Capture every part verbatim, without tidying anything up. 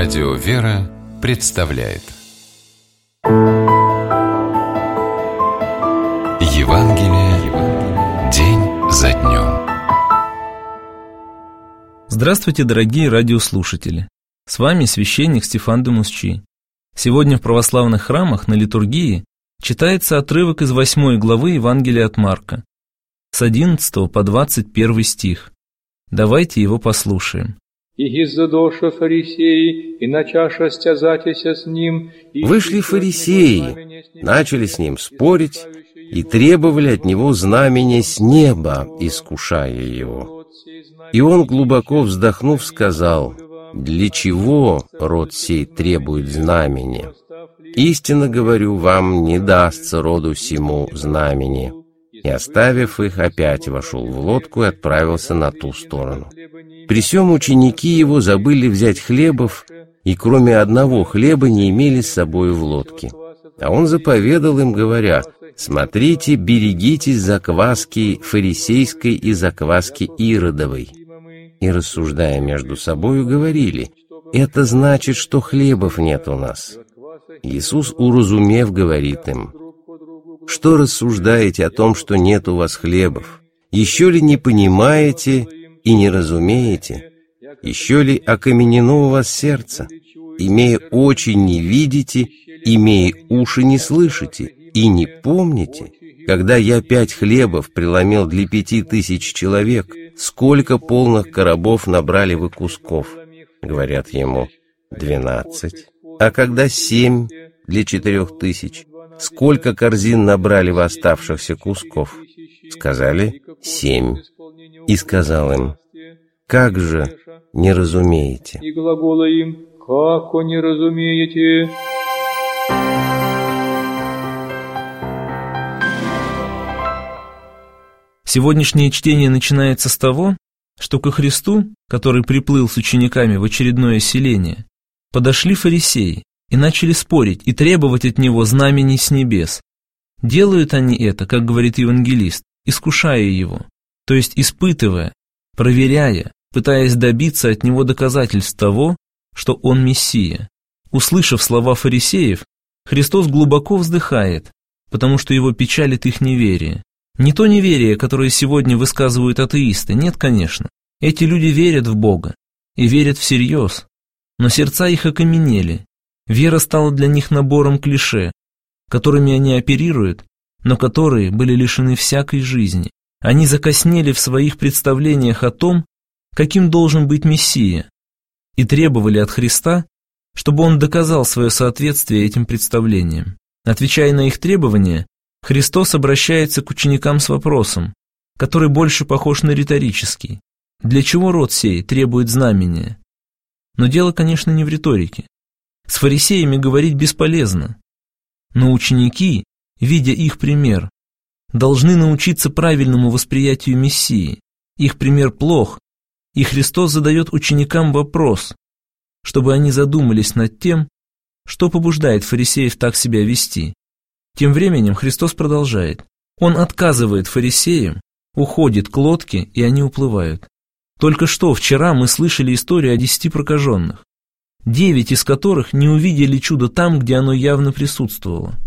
Радио «Вера» представляет Евангелие день за днем. Здравствуйте, дорогие радиослушатели! С вами священник Стефан де Мусчи. Сегодня в православных храмах на литургии читается отрывок из восьмой главы Евангелия от Марка, с одиннадцатого по двадцать первый стих. Давайте его послушаем. Вышли фарисеи, начали с ним спорить и требовали от него знамения с неба, искушая его. И он, глубоко вздохнув, сказал: «Для чего род сей требует знамения? Истинно говорю вам, не дастся роду сему знамение». И, оставив их, опять вошел в лодку и отправился на ту сторону. При сем ученики его забыли взять хлебов, и кроме одного хлеба не имели с собой в лодке. А он заповедал им, говоря: «Смотрите, берегитесь закваски фарисейской и закваски иродовой». И, рассуждая между собою, говорили: «Это значит, что хлебов нет у нас». Иисус, уразумев, говорит им: «Что рассуждаете о том, что нет у вас хлебов? Еще ли не понимаете и не разумеете? Еще ли окаменено у вас сердце? Имея очи не видите, имея уши не слышите, и не помните, когда я пять хлебов преломил для пяти тысяч человек, сколько полных коробов набрали вы кусков?» Говорят ему: «Двенадцать». «А когда семь для четырех тысяч, сколько корзин набрали вы оставшихся кусков?» Сказали: «Семь». И сказал им: «Как же не разумеете?» И глагола им: «Как не разумеете?» Сегодняшнее чтение начинается с того, что ко Христу, который приплыл с учениками в очередное селение, подошли фарисеи и начали спорить и требовать от него знамений с небес. Делают они это, как говорит евангелист, искушая его, то есть испытывая, проверяя, пытаясь добиться от него доказательств того, что он Мессия. Услышав слова фарисеев, Христос глубоко вздыхает, потому что его печалит их неверие. Не то неверие, которое сегодня высказывают атеисты, нет, конечно. Эти люди верят в Бога и верят всерьез, но сердца их окаменели. Вера стала для них набором клише, которыми они оперируют, но которые были лишены всякой жизни. Они закоснели в своих представлениях о том, каким должен быть Мессия, и требовали от Христа, чтобы он доказал свое соответствие этим представлениям. Отвечая на их требования, Христос обращается к ученикам с вопросом, который больше похож на риторический: для чего род сей требует знамения? Но дело, конечно, не в риторике. С фарисеями говорить бесполезно. Но ученики, видя их пример, должны научиться правильному восприятию Мессии. Их пример плох, и Христос задает ученикам вопрос, чтобы они задумались над тем, что побуждает фарисеев так себя вести. Тем временем Христос продолжает. Он отказывает фарисеям, уходит к лодке, и они уплывают. Только что вчера мы слышали историю о десяти прокаженных, девять из которых не увидели чудо там, где оно явно присутствовало.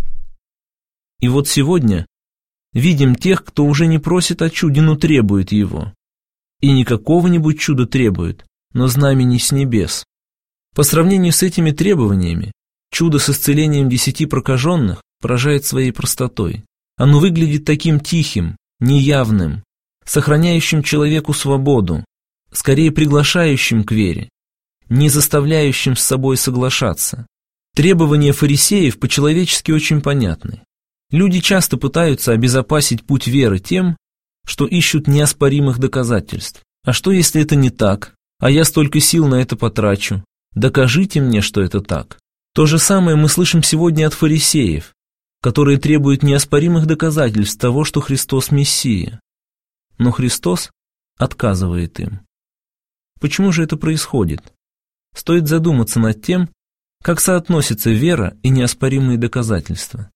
И вот сегодня видим тех, кто уже не просит о чуде, но требует его. И не какого-нибудь чуда требует, но знамений с небес. По сравнению с этими требованиями, чудо с исцелением десяти прокаженных поражает своей простотой. Оно выглядит таким тихим, неявным, сохраняющим человеку свободу, скорее приглашающим к вере, не заставляющим с собой соглашаться. Требования фарисеев по-человечески очень понятны. Люди часто пытаются обезопасить путь веры тем, что ищут неоспоримых доказательств. А что, если это не так, а я столько сил на это потрачу? Докажите мне, что это так. То же самое мы слышим сегодня от фарисеев, которые требуют неоспоримых доказательств того, что Христос Мессия. Но Христос отказывает им. Почему же это происходит? Стоит задуматься над тем, как соотносятся вера и неоспоримые доказательства.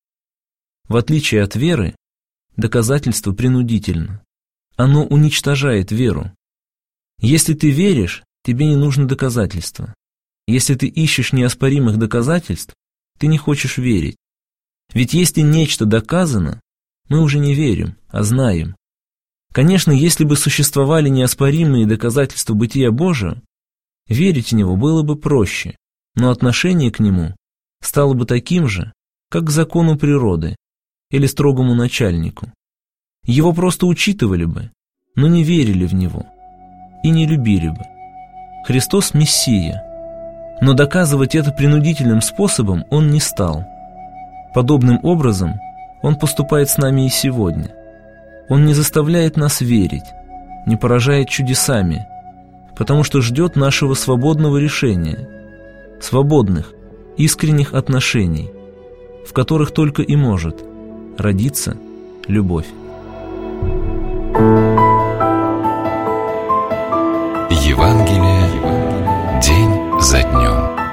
В отличие от веры, доказательство принудительно. Оно уничтожает веру. Если ты веришь, тебе не нужно доказательства. Если ты ищешь неоспоримых доказательств, ты не хочешь верить. Ведь если нечто доказано, мы уже не верим, а знаем. Конечно, если бы существовали неоспоримые доказательства бытия Божия, верить в него было бы проще, но отношение к нему стало бы таким же, как к закону природы или строгому начальнику. Его просто учитывали бы, но не верили в него и не любили бы. Христос – Мессия, но доказывать это принудительным способом Он не стал. Подобным образом Он поступает с нами и сегодня. Он не заставляет нас верить, не поражает чудесами, потому что ждет нашего свободного решения, свободных, искренних отношений, в которых только и может родиться любовь. Евангелие день за днем.